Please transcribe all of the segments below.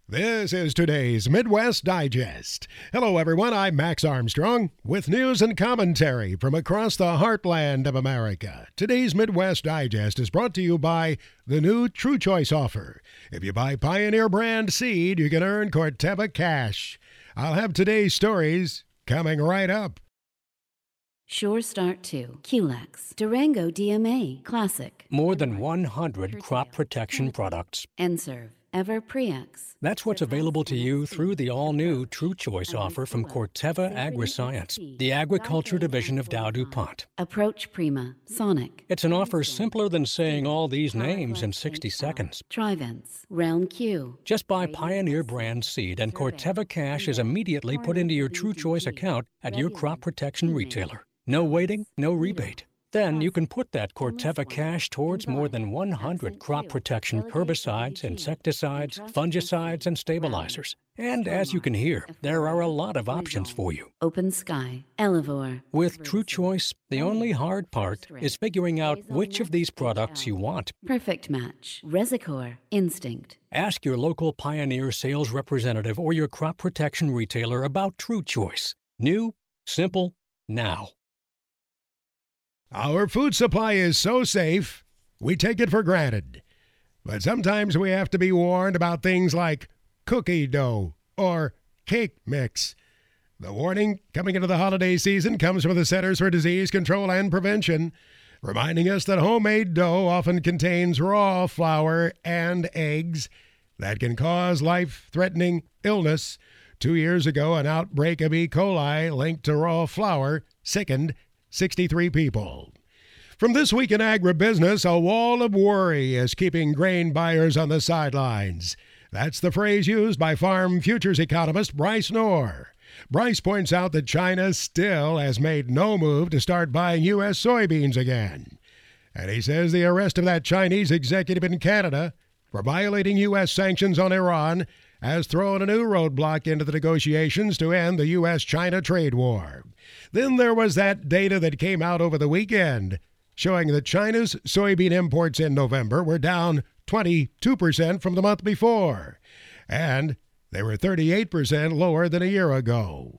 This is today's Midwest Digest. Hello, everyone. I'm Max Armstrong with news and commentary from across the heartland of America. Today's Midwest Digest is brought to you by the new True Choice offer. If you buy Pioneer brand seed, you can earn Corteva cash. I'll have today's stories coming right up. Sure Start 2, QLEX, Durango DMA, Classic. More than 100 crop protection products. Enserv, Ever Prex. That's what's available to you through the all-new True Choice offer from Corteva Agriscience, the agriculture division of Dow DuPont. Approach Prima, Sonic. It's an offer simpler than saying all these names in 60 seconds. Trivence, Realm Q. Just buy Pioneer brand seed and Corteva cash is immediately put into your True Choice account at your crop protection retailer. No waiting, no rebate. Then you can put that Corteva cash towards more than 100 crop protection herbicides, insecticides, fungicides, and stabilizers. And as you can hear, there are a lot of options for you. Open Sky, Elevore. With True Choice, the only hard part is figuring out which of these products you want. Perfect Match, Resicor, Instinct. Ask your local Pioneer sales representative or your crop protection retailer about True Choice. New, simple, now. Our food supply is so safe, we take it for granted. But sometimes we have to be warned about things like cookie dough or cake mix. The warning coming into the holiday season comes from the Centers for Disease Control and Prevention, reminding us that homemade dough often contains raw flour and eggs that can cause life-threatening illness. 2 years ago, an outbreak of E. coli linked to raw flour sickened 63 people. From This Week in Agribusiness, a wall of worry is keeping grain buyers on the sidelines. That's the phrase used by farm futures economist Bryce Knorr. Bryce points out that China still has made no move to start buying U.S. soybeans again. And he says the arrest of that Chinese executive in Canada for violating U.S. sanctions on Iran has thrown a new roadblock into the negotiations to end the U.S.-China trade war. Then there was that data that came out over the weekend showing that China's soybean imports in November were down 22% from the month before, and they were 38% lower than a year ago.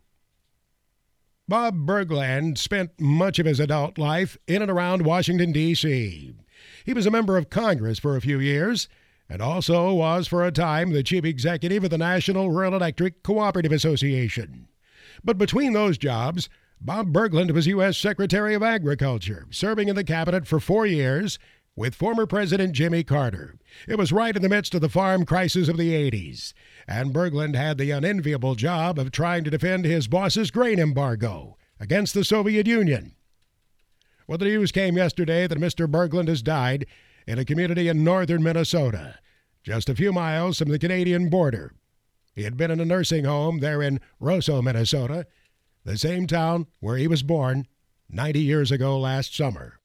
Bob Bergland spent much of his adult life in and around Washington, D.C. He was a member of Congress for a few years and also was for a time the chief executive of the National Rural Electric Cooperative Association. But between those jobs, Bob Bergland was U.S. Secretary of Agriculture, serving in the cabinet for 4 years with former President Jimmy Carter. It was right in the midst of the farm crisis of the 80s, and Bergland had the unenviable job of trying to defend his boss's grain embargo against the Soviet Union. Well, the news came yesterday that Mr. Bergland has died in a community in northern Minnesota, just a few miles from the Canadian border. He had been in a nursing home there in Roseau, Minnesota, the same town where he was born 90 years ago last summer.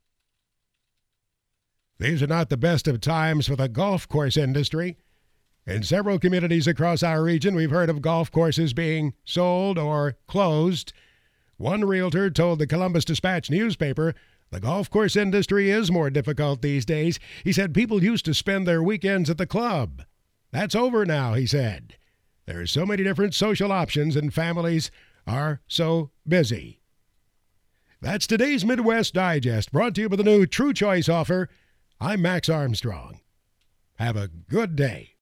These are not the best of times for the golf course industry. In several communities across our region, we've heard of golf courses being sold or closed. One realtor told the Columbus Dispatch newspaper the golf course industry is more difficult these days. He said people used to spend their weekends at the club. That's over now, he said. There are so many different social options and families are so busy. That's today's Midwest Digest, brought to you by the new True Choice offer. I'm Max Armstrong. Have a good day.